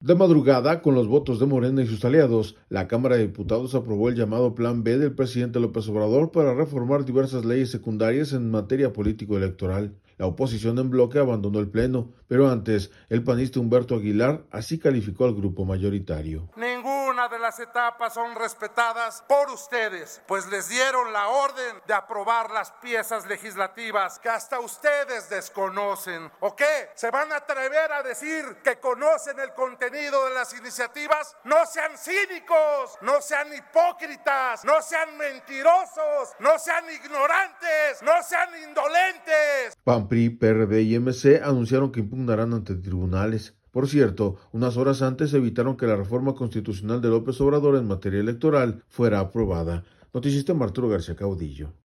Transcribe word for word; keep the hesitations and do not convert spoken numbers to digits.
De madrugada, con los votos de Morena y sus aliados, la Cámara de Diputados aprobó el llamado Plan B del presidente López Obrador para reformar diversas leyes secundarias en materia político-electoral. La oposición en bloque abandonó el pleno, pero antes, el panista Humberto Aguilar así calificó al grupo mayoritario. Ninguna de las etapas son respetadas por ustedes, pues les dieron la orden de aprobar las piezas legislativas que hasta ustedes desconocen. ¿O qué? ¿Se van a atrever a decir que conocen el contenido de las iniciativas? No sean cínicos, no sean hipócritas, no sean mentirosos, no sean ignorantes, no sean indolentes. P A N, P R I, P R D y M C anunciaron que impugnarán ante tribunales. Por cierto, unas horas antes evitaron que la reforma constitucional de López Obrador en materia electoral fuera aprobada. Noticista Arturo García Caudillo.